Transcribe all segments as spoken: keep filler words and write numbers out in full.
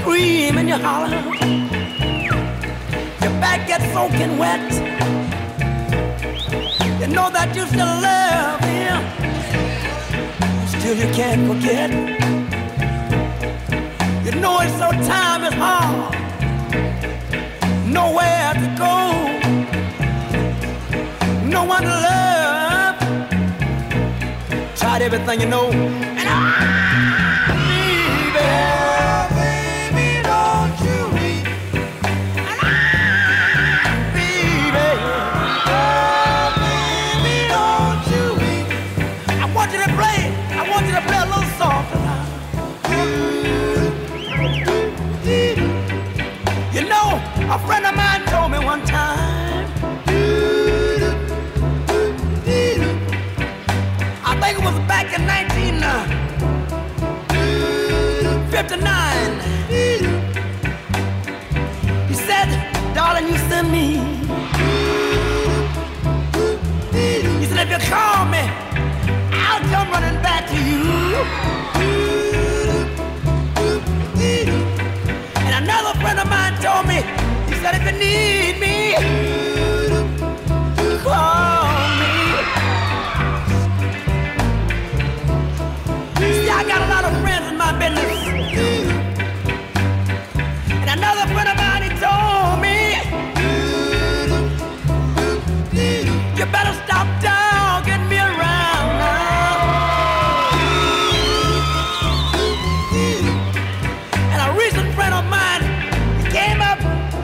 scream and you holler. Your back gets soaking wet. You know that you still love him, still you can't forget. You know it's so time is hard, nowhere to go, no one to love. Tried everything you know, and I, baby, baby, don't you weep. And I, baby, oh, baby, don't you weep. I want you to play, I want you to play a little softer now. You know, a friend of mine told me one time, I think it was back in nineteen fifty-nine. He said, darling, you send me. He said, if you call me, I'll come running back to you. And another friend of mine told me, he said, if you need me, call me. See, I got a lot of friends in my business. And another friend of mine, he told me, you better stop dogging me around now. And a recent friend of mine, he came up,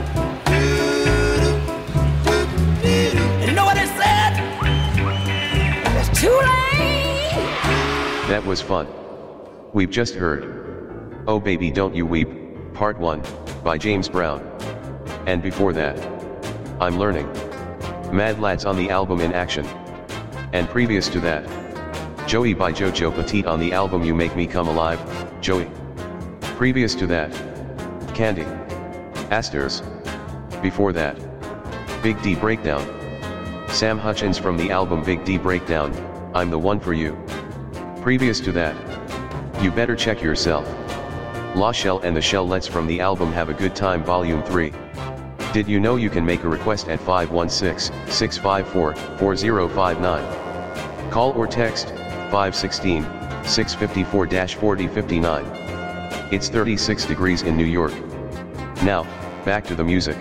and you know what he said? It's too late. That was fun. We've just heard Oh Baby Don't You Weep, Part one, by James Brown. And before that, I'm Learning, Mad Lads on the album In Action. And previous to that, Joey by Jojo Petite on the album You Make Me Come Alive, Joey. Previous to that, Candy, Asters. Before that, Big D Breakdown, Sam Hutchins from the album Big D Breakdown, I'm the One for You. Previous to that, You Better Check Yourself, La Shell and the Shellettes from the album Have a Good Time Volume three. Did you know you can make a request at five one six, six five four, four zero five nine? Call or text five one six, six five four, four zero five nine. It's thirty-six degrees in New York. Now, back to the music.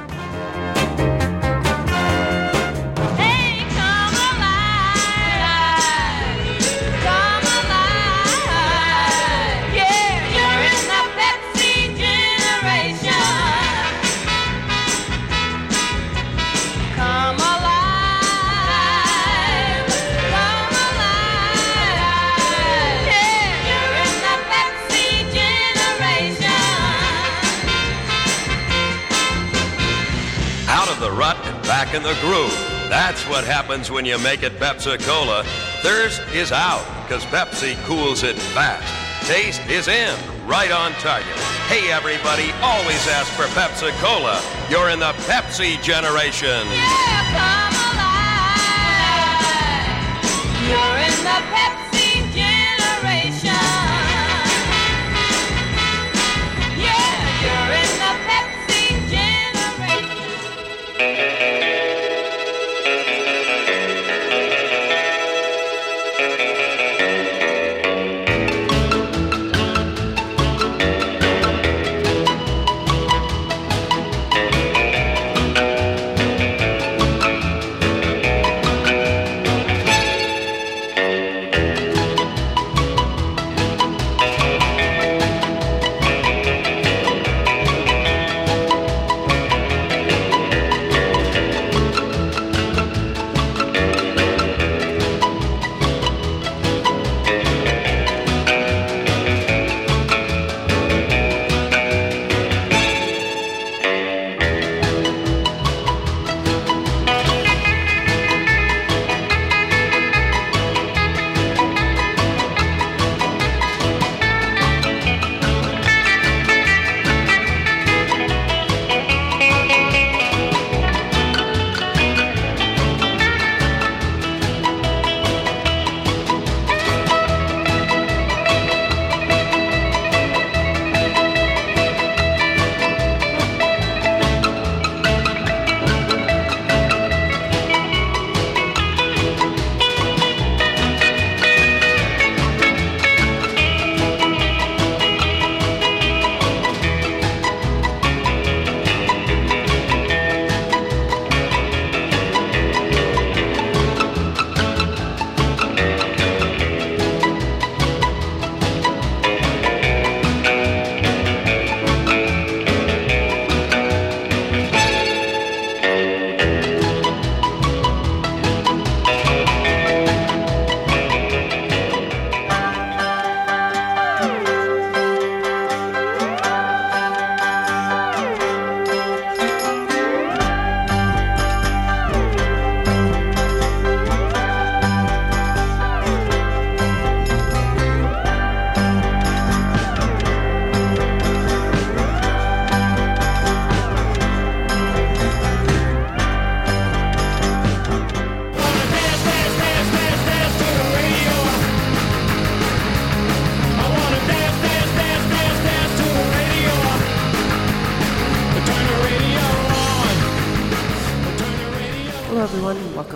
Back in the groove. That's what happens when you make it Pepsi-Cola. Thirst is out, because Pepsi cools it fast. Taste is in, right on target. Hey everybody, always ask for Pepsi-Cola. You're in the Pepsi generation. Yeah, come alive. You're in the Pepsi generation. Yeah, you're in the Pepsi generation.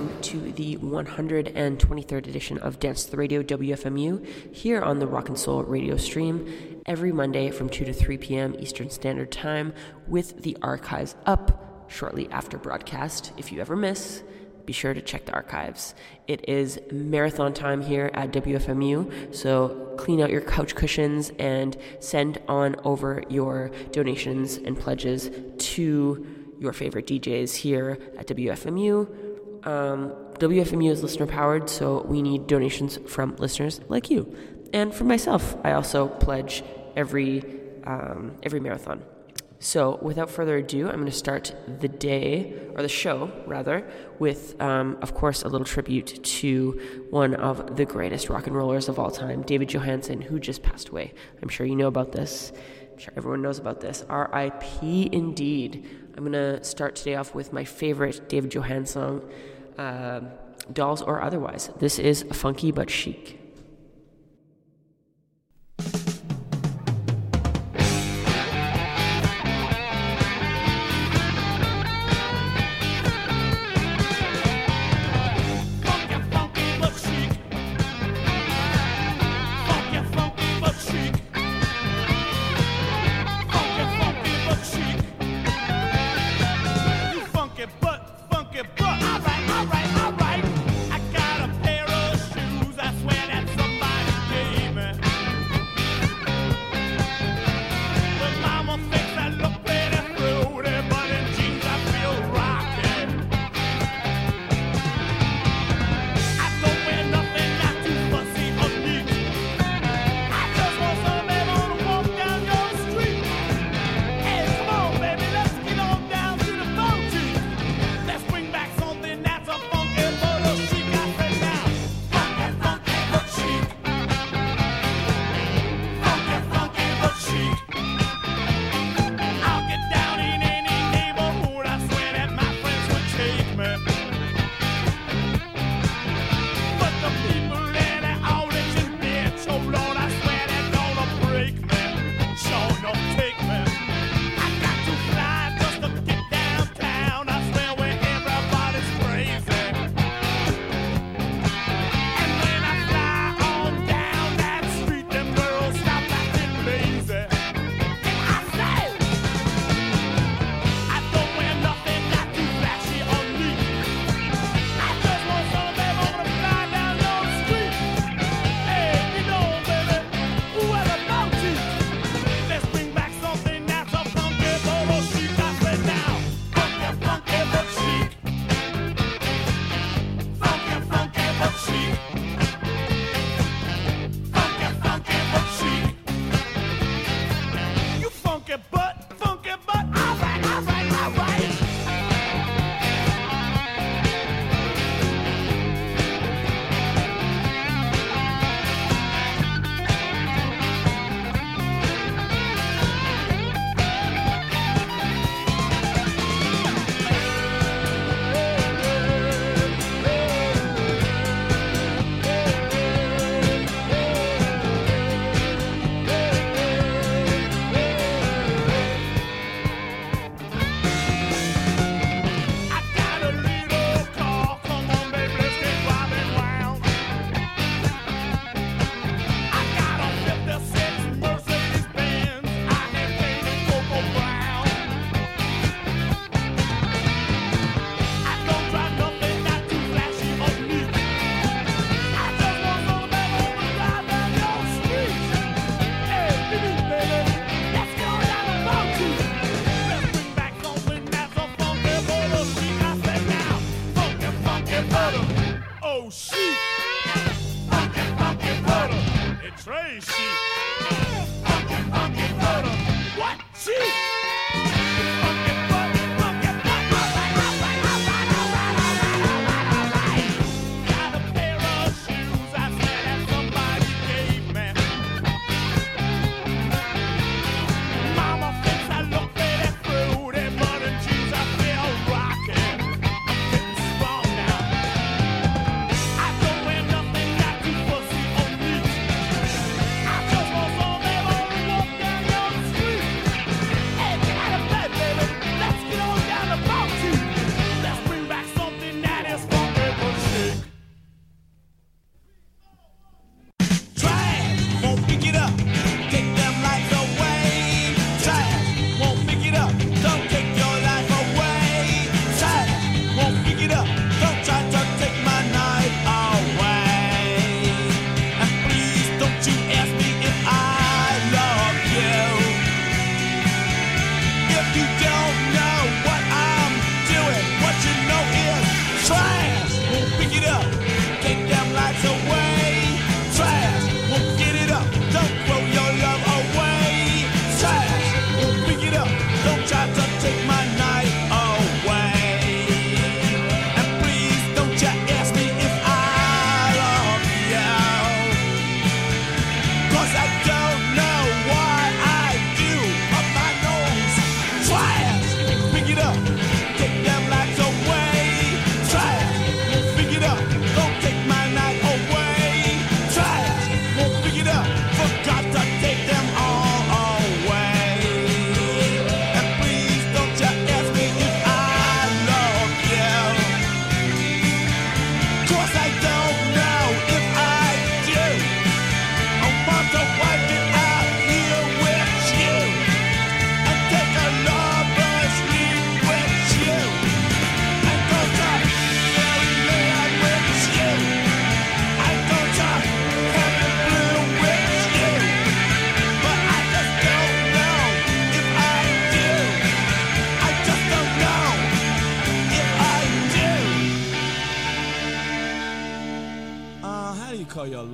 welcome to the one hundred twenty-third edition of Dance to the Radio W F M U here on the Rock and Soul radio stream every Monday from two to three p.m. Eastern Standard Time, with the archives up shortly after broadcast. If you ever miss, be sure to check the archives. It is marathon time here at W F M U, so clean out your couch cushions and send on over your donations and pledges to your favorite D Js here at W F M U. Um, W F M U is listener powered, so we need donations from listeners like you. And for myself, I also pledge every um, every marathon. So without further ado, I'm going to start the day, or the show rather, with, um, of course, a little tribute to one of the greatest rock and rollers of all time, David Johansen, who just passed away. I'm sure you know about this. I'm sure everyone knows about this. R I P indeed. I'm going to start today off with my favorite David Johansen song, uh, Dolls or Otherwise. This is Funky But Chic. But, alright, alright, alright. I got a pair of shoes, I swear that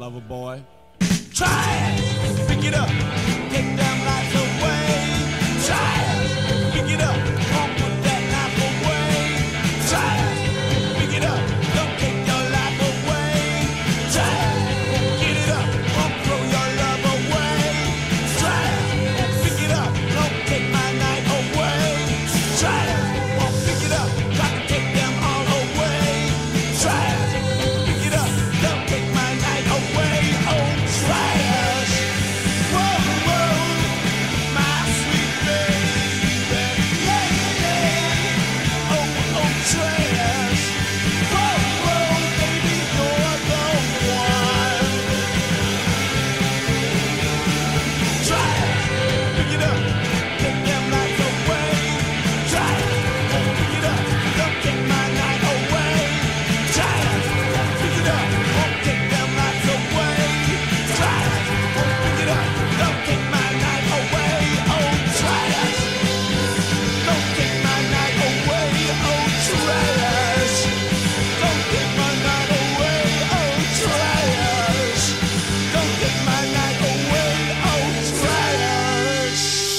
lover boy. Try it, pick it up, take them lights away. Try it, pick it up, don't put that knife away. Try it, pick it up, don't take your life away. Try it, get it up, don't throw your love away. Try it, pick it up, don't take my night away. Try it, won't pick it up, try to take them all away. Try it, pick it up, don't take my night away. Oh, try it. Whoa, whoa, my sweet baby, lady. Oh, oh, trash. Whoa, whoa, baby, you're the one. Try it, pick it up, take them lights away. Try it, oh, pick it up, don't take my night away. Try it, pick it up, don't take them lights away. Try it, oh, pick it up, don't take my night away. Oh, try it, don't take my night away. Oh, try it, don't take my night away. Oh, try it, don't take my night away. Oh, try it.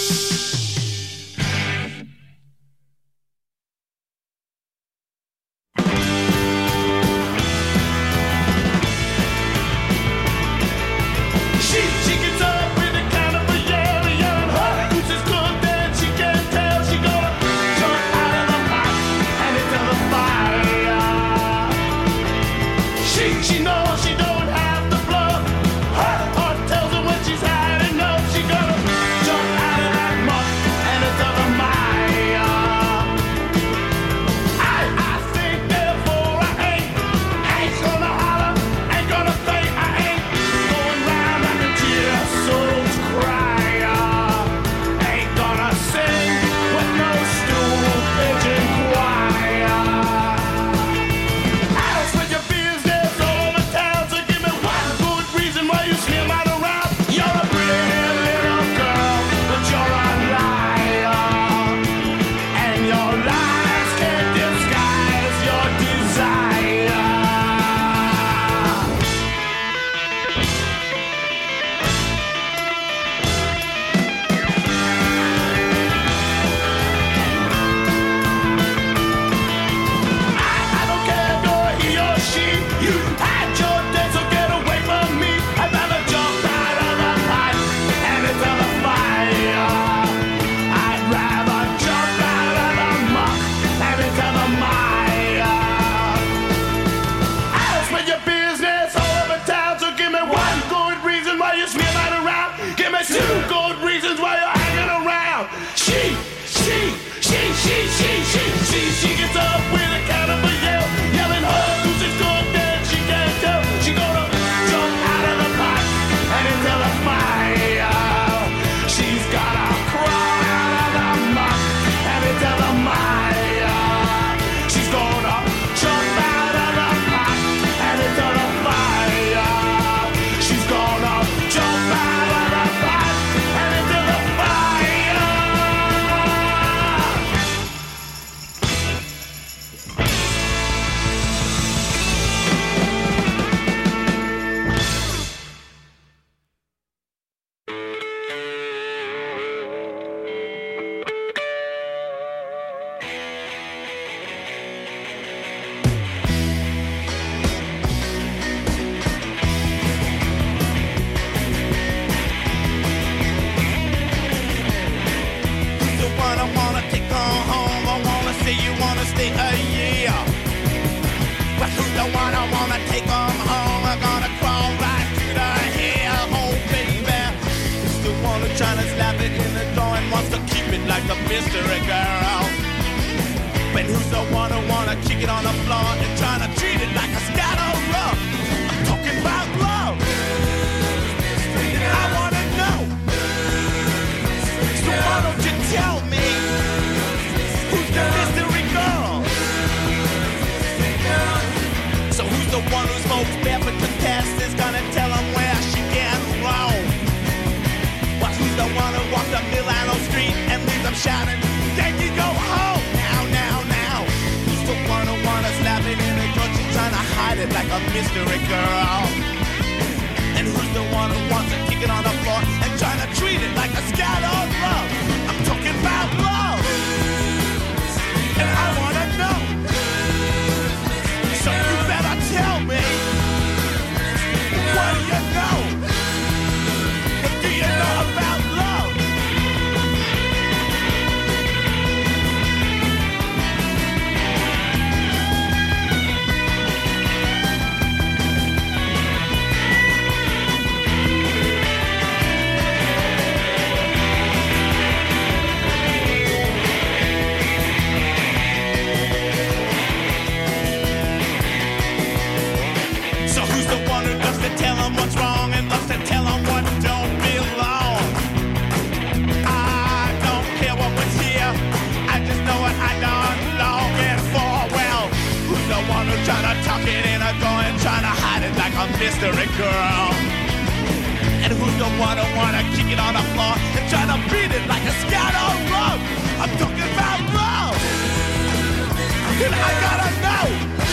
She, she gets up with a kind of a yell, yelling, her goose is cooked and she can't tell. She gonna jump out of the pot and into the fire. She, she knows she don't have the blood. Her heart tells her when she's had enough. She gonna jump out of that muck and into the mire. I, I think therefore I ain't, ain't gonna holler, ain't gonna think, I ain't going round like a tear souls crier. Ain't gonna sing with no stool pigeon choir. Else with your business all over town, so give me one good reason why you smear mine around. You're a pretty little girl, but you're a liar, and your lies can't disguise your desire. I don't care if you're he or she. You had your day, so get away from me. I'd rather jump out of the pot and into the fire. I'd rather jump out of the muck and into the mire. Else with your business all over town, so give me one good reason why you smear mine around. Give me two good reasons why you're hanging around. She, she, she, she, she, she, she, she gets up with a kind of a yell, yelling her goose is cooked and she can't tell. She gonna jump out of the pot and into the fire. She's gotta crawl out of the muck and into the mire. She's gonna jump out of the pot and into the fire. She's gonna jump out of the pot and into the fire. The one I wanna take on home. I wanna say you wanna stay a year. Well, who's the one I wanna take on home? I'm gonna crawl right to the hair. Oh, baby. It's the one who's trying to slap it in the door and wants to keep it like a mystery girl. But who's the one who wanna kick it on the floor and trying to treat it like a scatter rug? I'm talking about love. And I wanna know. So why don't you tell me who's the mystery girl? So who's the one who smokes barefoot to test is gonna tell him where she can roam? Well, who's the one who walks up Milano Street and leaves them shouting, Yankee, go home! Now, now, now. Who's the one who wanna slap it in the joint? She's trying to hide it like a mystery girl. one who wants to kick it on the floor and trying to treat it like a scat on love. I'm talking about love, and I wanna know. So you better tell me, what do you know? What do you know about love? Tell them what's wrong and loves to tell them what don't belong. I don't care what was here, I just know what I don't longing for. Well, who's the one who's trying to tuck it in or go and trying to hide it like a mystery girl? And who's the one who wanna kick it on the floor and try to beat it like a scat on love? I'm talking about love, and I gotta know.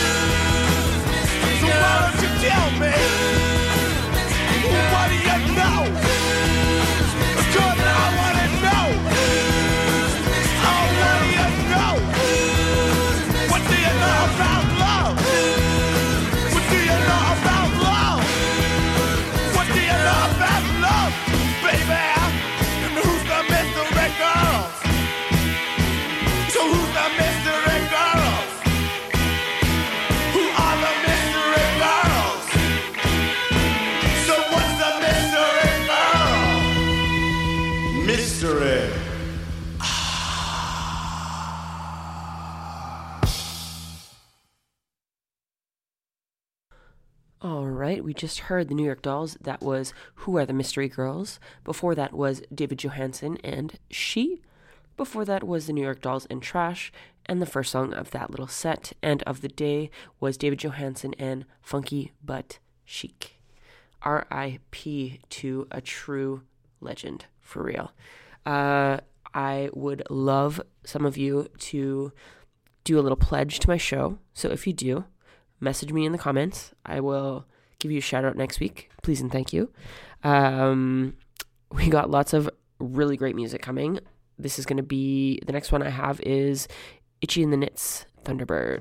So why don't you tell me? What do you know? Because I want to know. Oh, what do you know? What do you know about love? What do you know about love? What do you know about love, baby? And who's the mystery girls? So who's the mystery girls? Who are the mystery girls? So what's the mystery girl? Mystery. All right, we just heard the New York Dolls. That was Who Are the Mystery Girls. Before that was David Johansen and She. Before that was the New York Dolls and Trash. And the first song of that little set and of the day was David Johansen and Funky But Chic. R I P to a true legend, for real. Uh, I would love some of you to do a little pledge to my show. So if you do, message me in the comments. I will give you a shout out next week. Please and thank you. Um, we got lots of really great music coming. This is going to be, the next one I have is Itchy and the Knits, Thunderbird.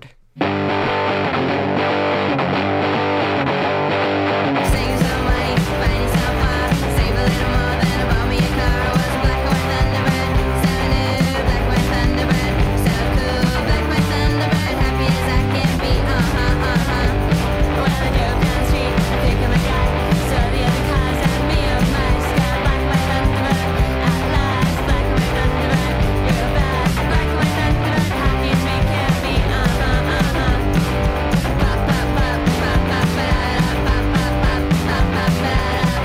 Ba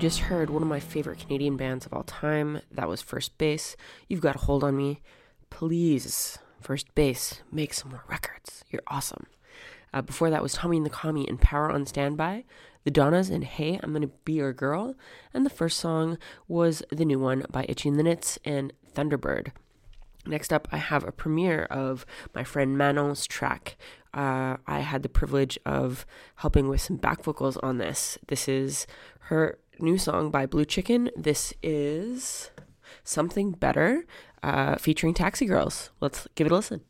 just heard one of my favorite Canadian bands of all time. That was First Base. You've Got a Hold on Me. Please, First Base, make some more records. You're awesome. Uh, before that was Tommy and the Commie and Power on Standby. The Donnas and Hey, I'm Gonna Be Your Girl. And the first song was the new one by Itchy and the Knits and Thunderbird. Next up, I have a premiere of my friend Manon's track. Uh, I had the privilege of helping with some back vocals on this. This is her new song by Blue Chicken. This is Something Better, uh, featuring Taxi Girls. Let's give it a listen.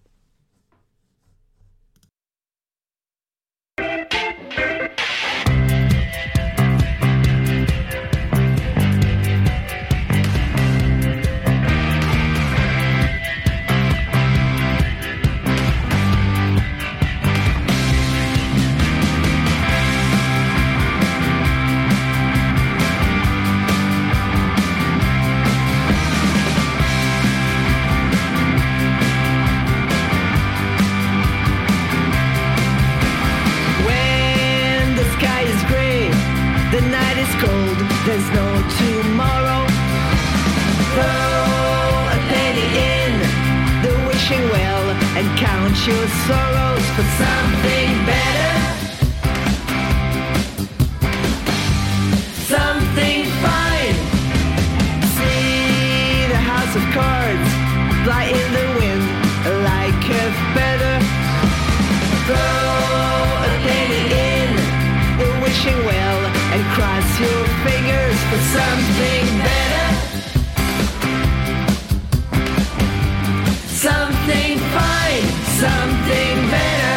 There's no tomorrow. Throw a penny in the wishing well and count your sorrows for something better, something fine. See the house of cards fly in the wind like a feather. Throw a penny in the wishing well and cross your fingers for something better, something fine, something better.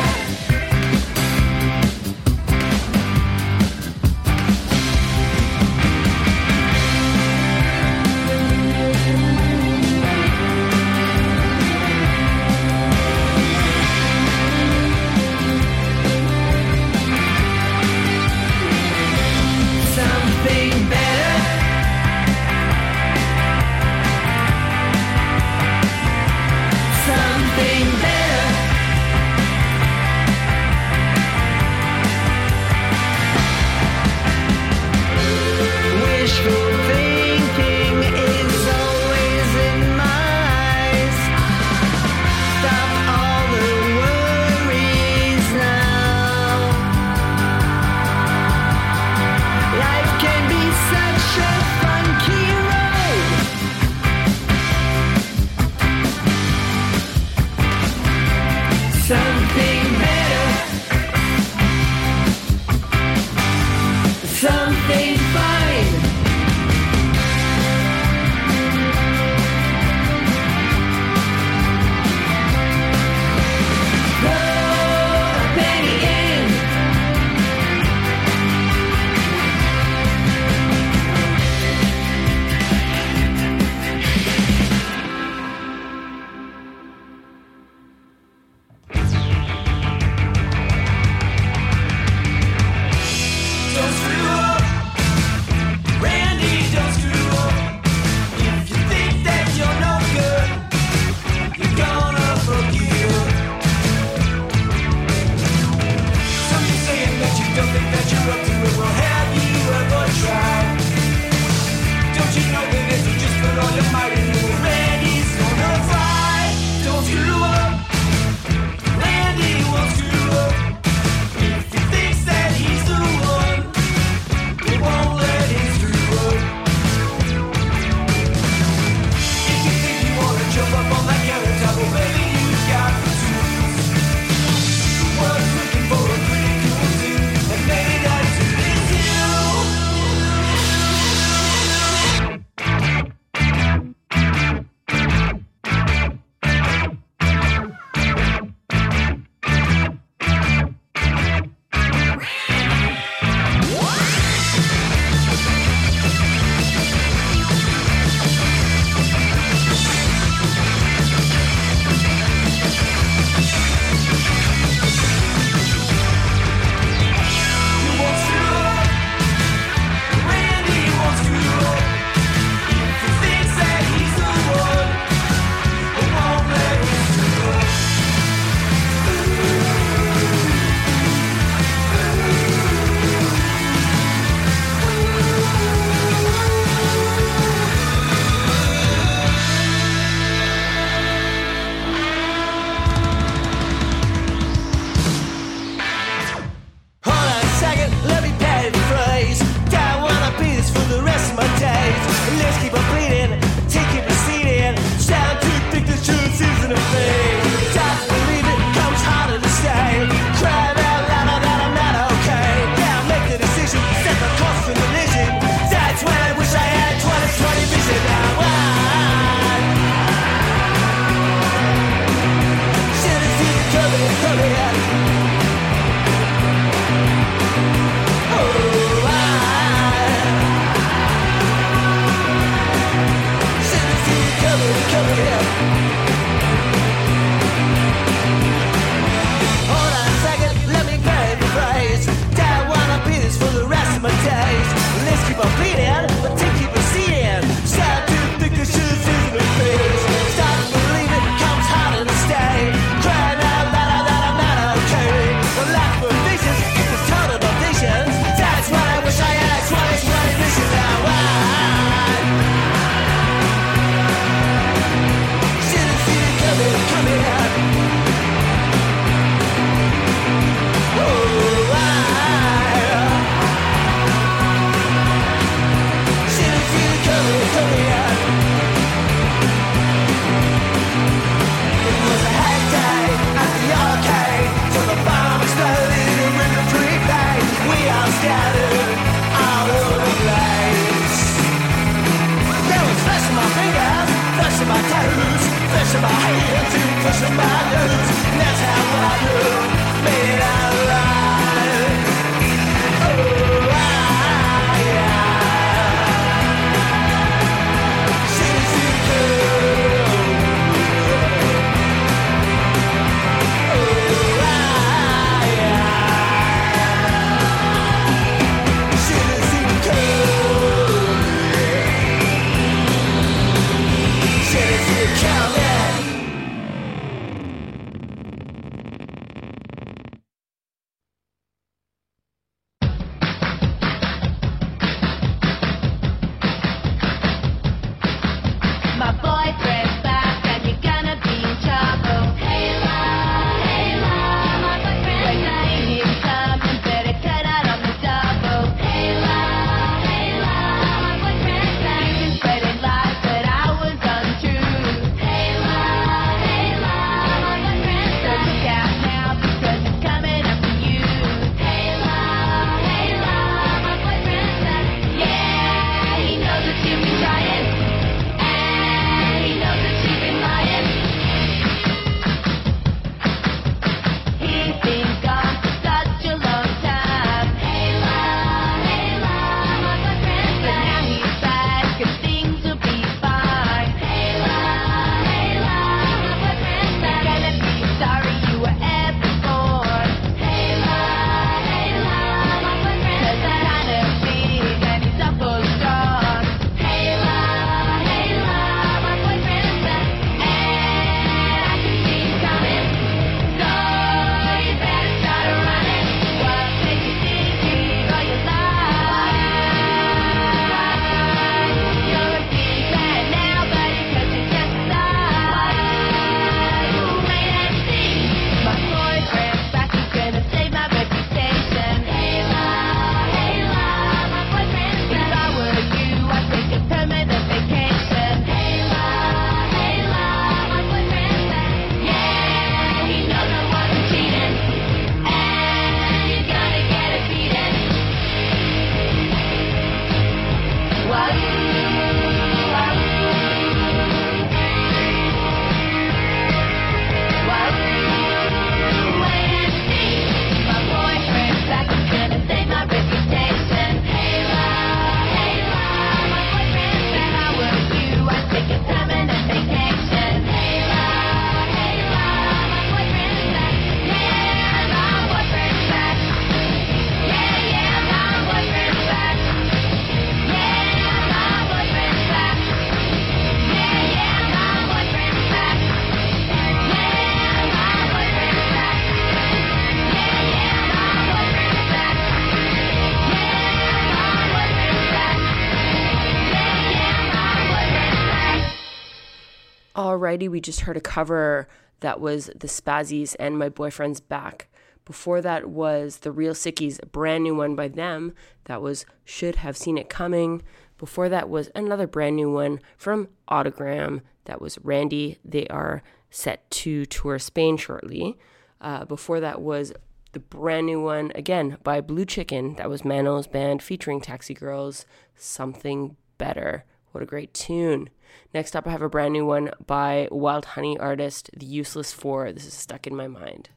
Alrighty, we just heard a cover that was The Spazzies and My Boyfriend's Back. Before that was The Real Sickies, a brand new one by them. That was Should Have Seen It Coming. Before that was another brand new one from Autogram. That was Randy. They are set to tour Spain shortly. Uh, before that was the brand new one, again, by Blue Chicken. That was Mano's band featuring Taxi Girls, Something Better. What a great tune. Next up, I have a brand new one by Wild Honey artist The Useless Four. This is Stuck in My Mind.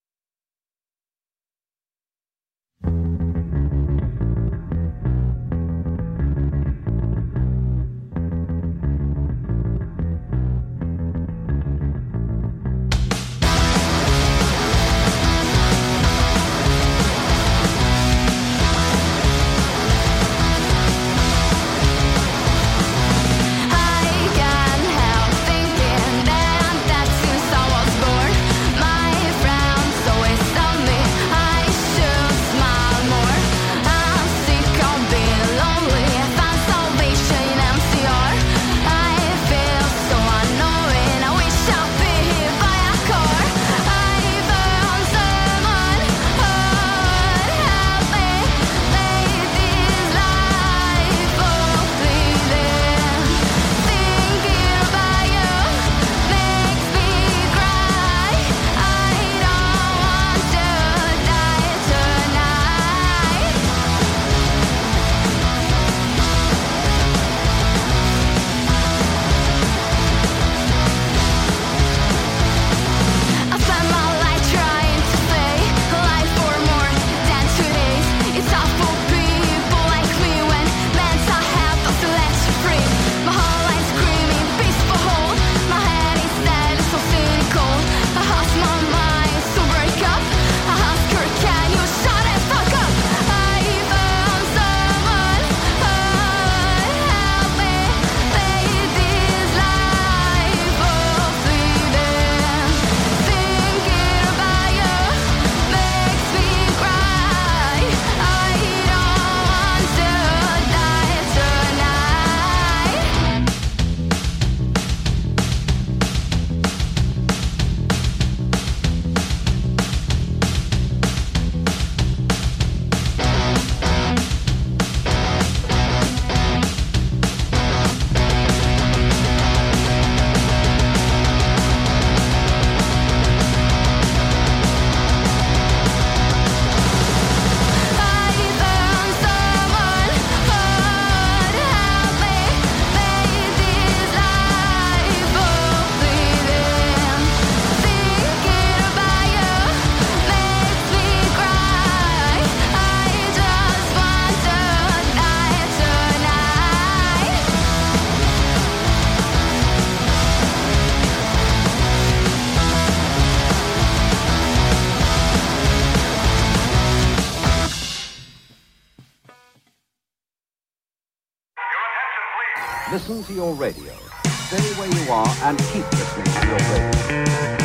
I can't help thinking that, that since I was born, my friend Listen to your radio. Stay where you are and keep listening to your radio.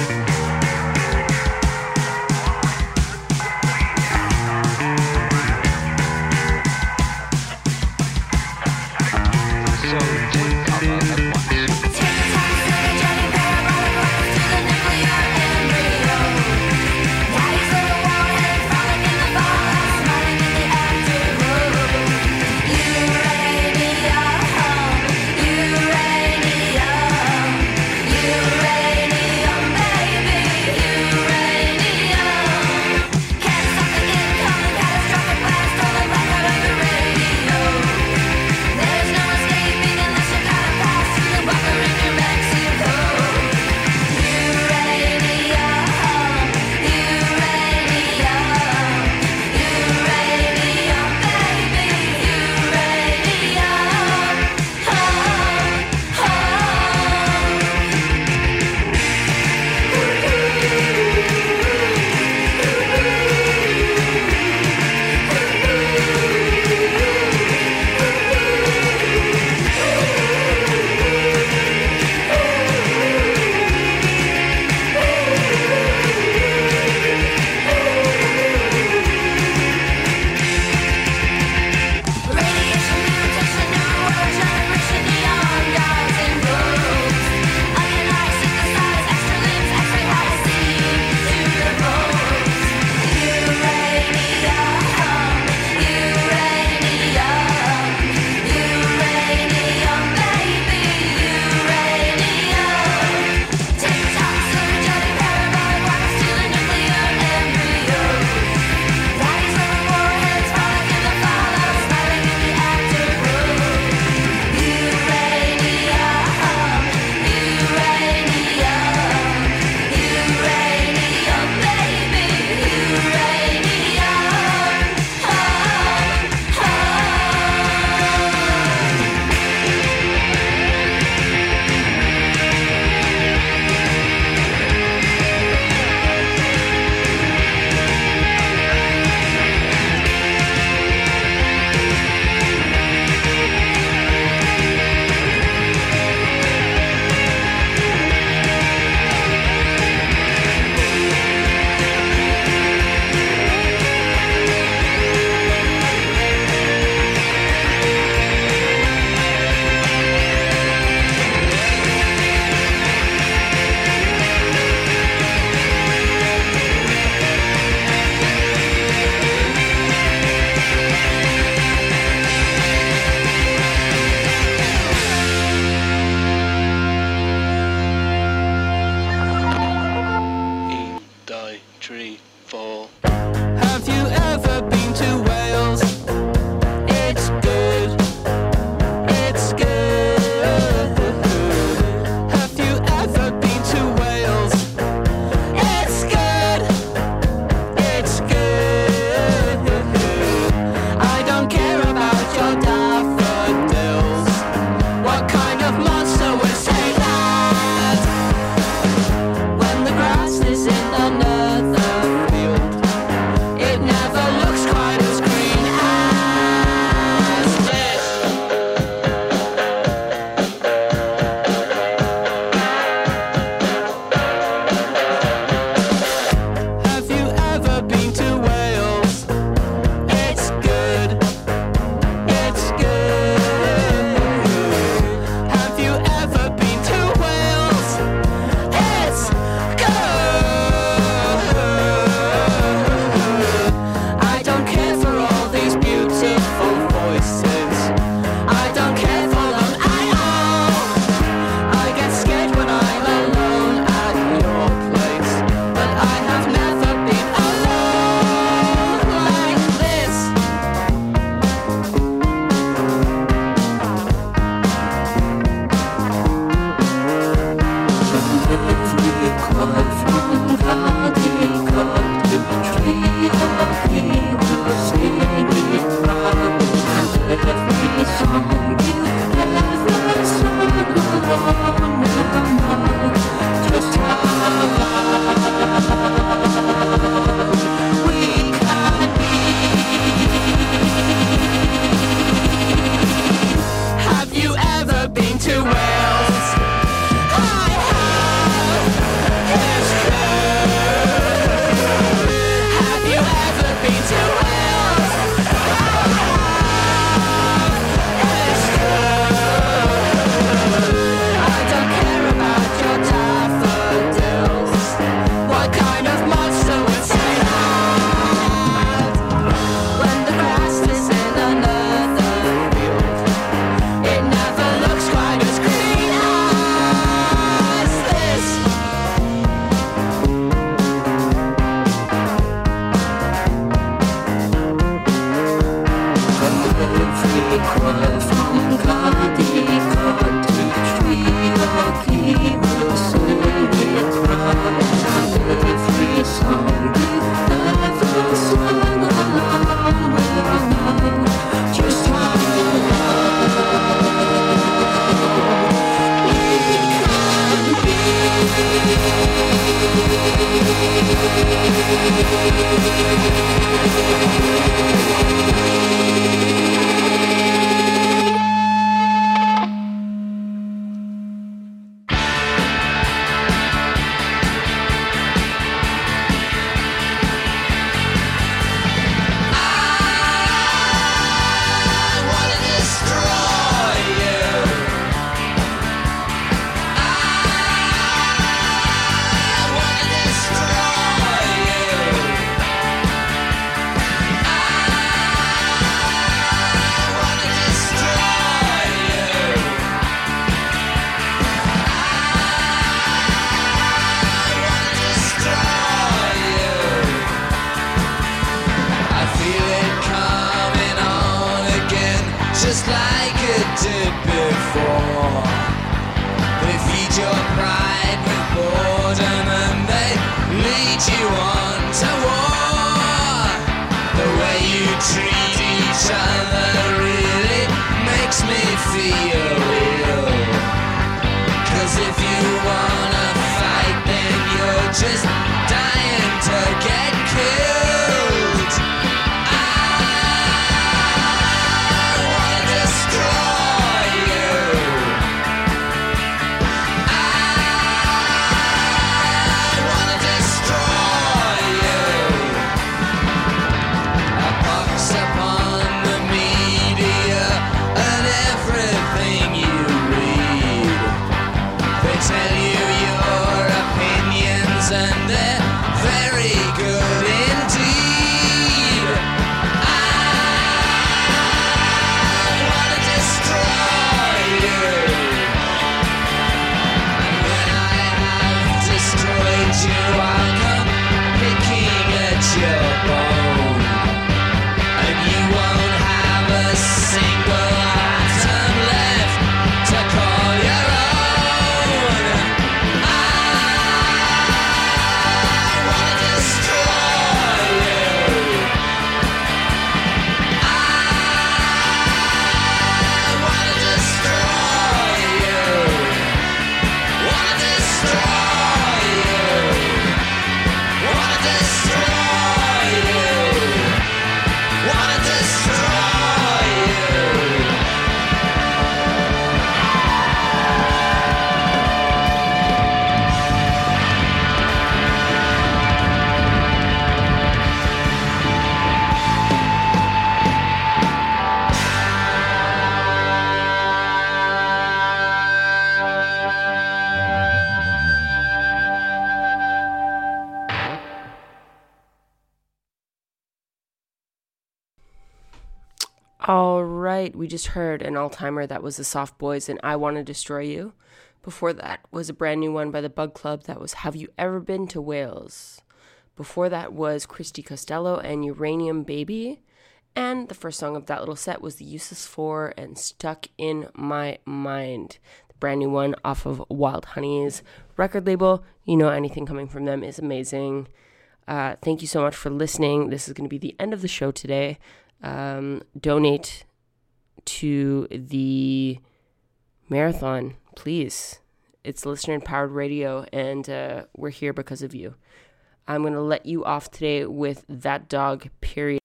Have you ever been All right, we just heard an all-timer. That was the Soft Boys and I Want to Destroy You. Before that was a brand new one by the Bug Club. That was Have You Ever Been to Wales? Before that was Christy Costello and Uranium Baby. And the first song of that little set was The Useless Four and Stuck in My Mind. The brand new one off of Wild Honey's record label. You know, anything coming from them is amazing. Uh, thank you so much for listening. This is going to be the end of the show today. Um, donate to the marathon, please. It's listener-empowered radio, and uh, we're here because of you. I'm going to let you off today with That Dog, period.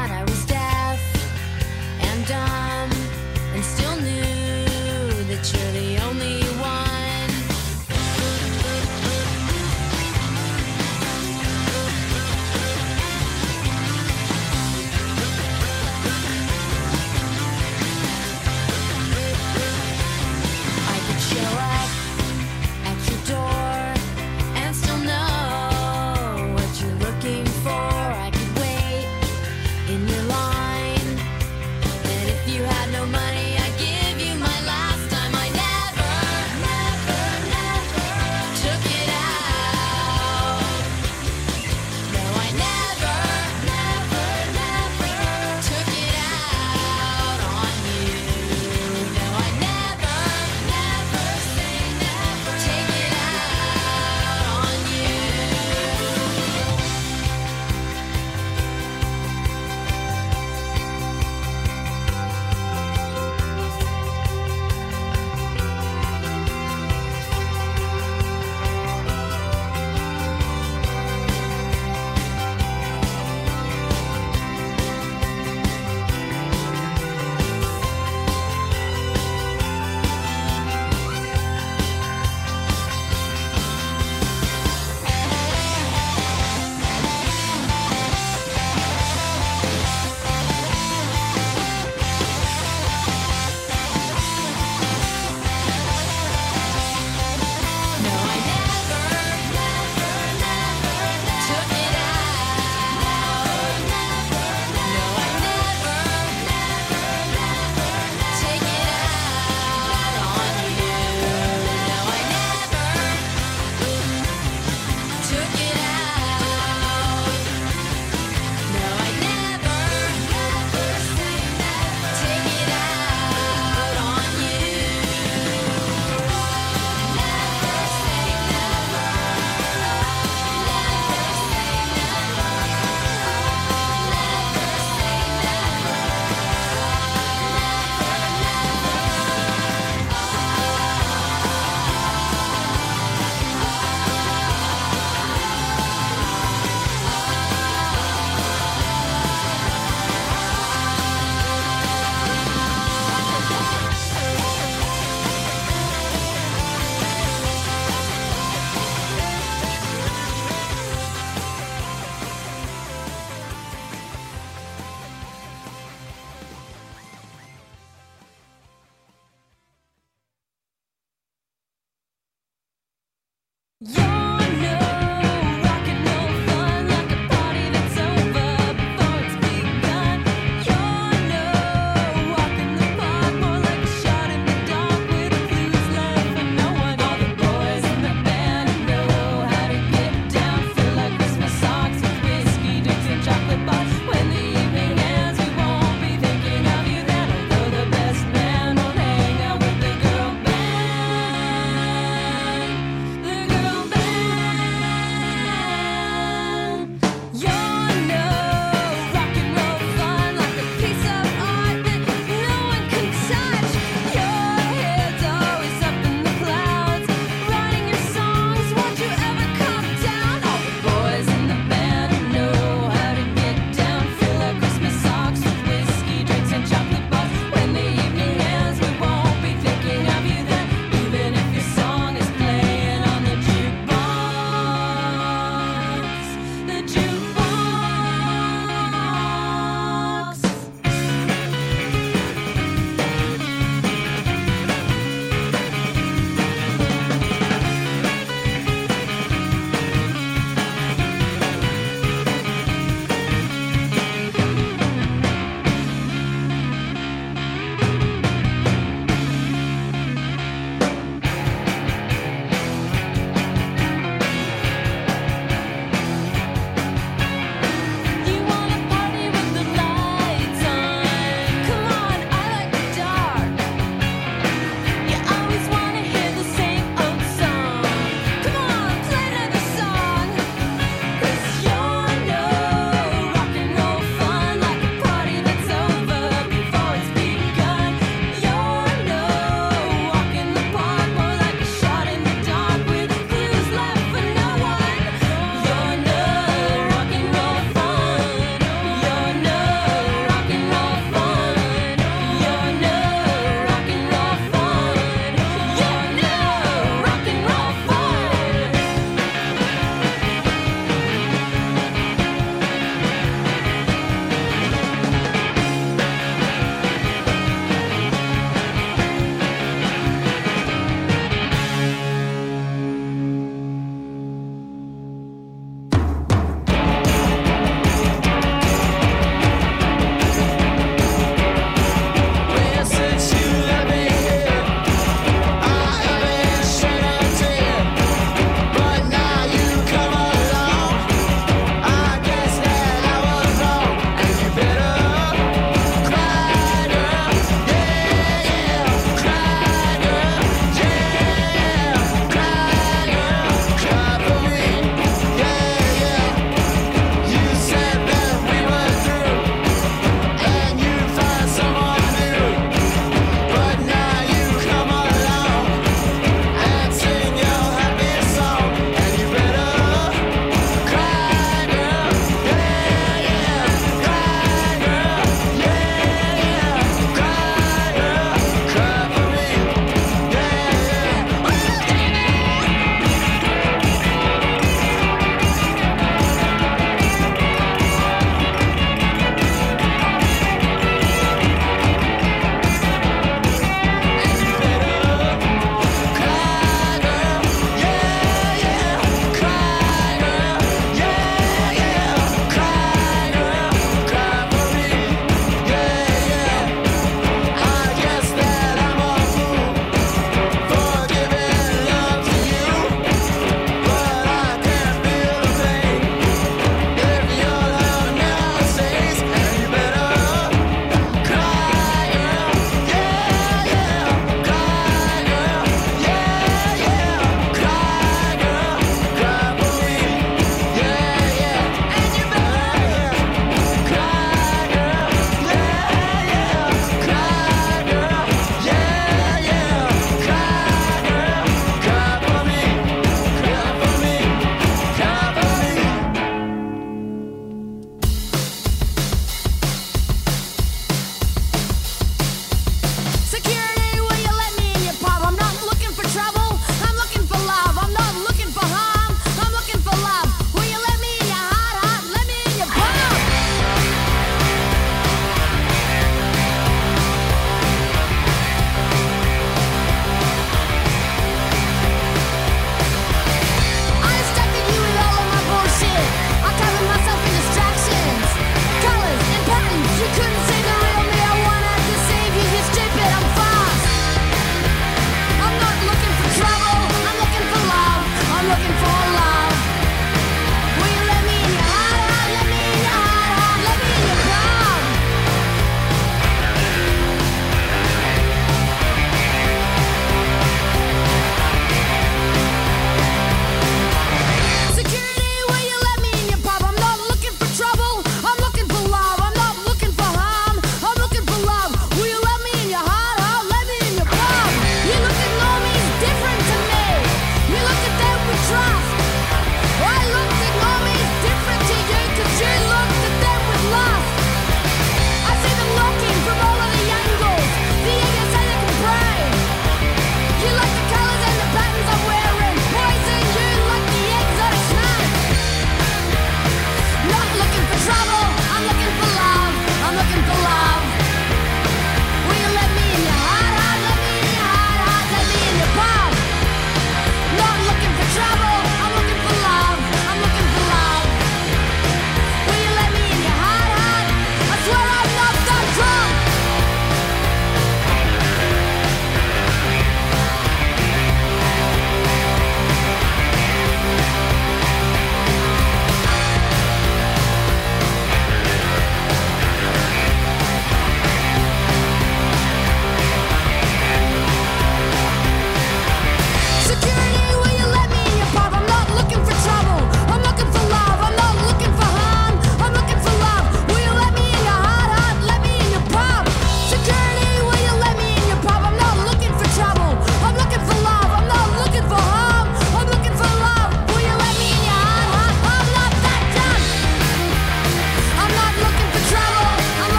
Still knew that you're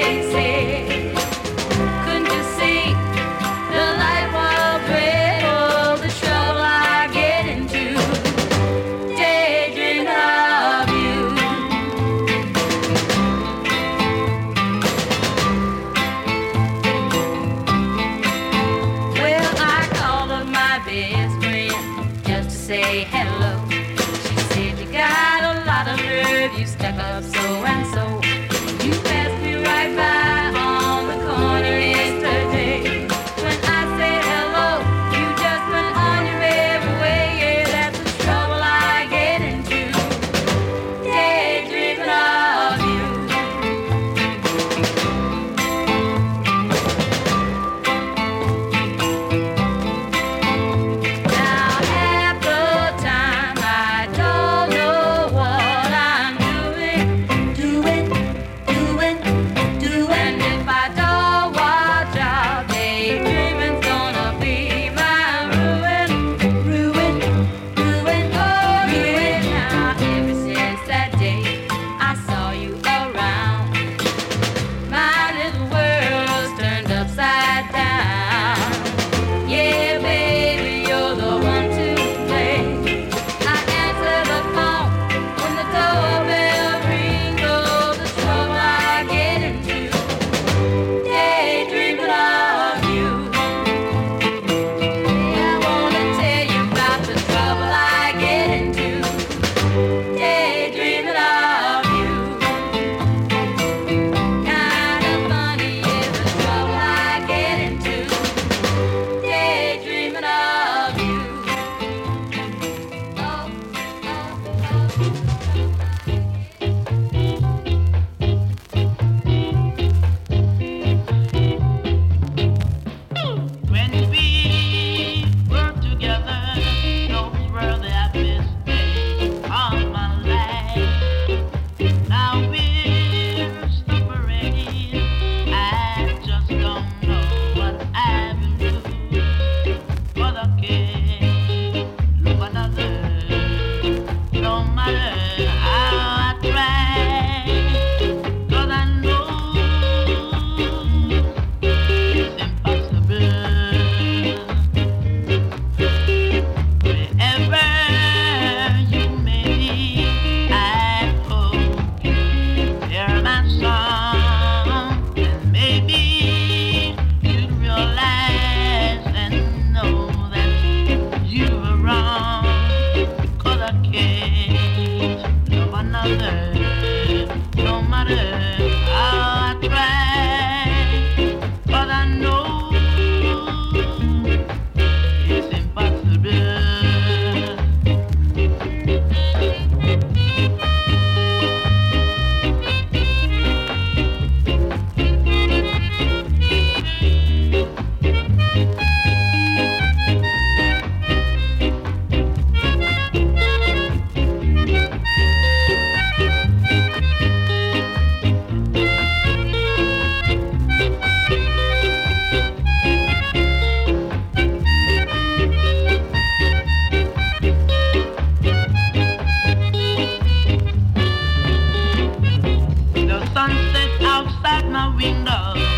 sunset outside my window.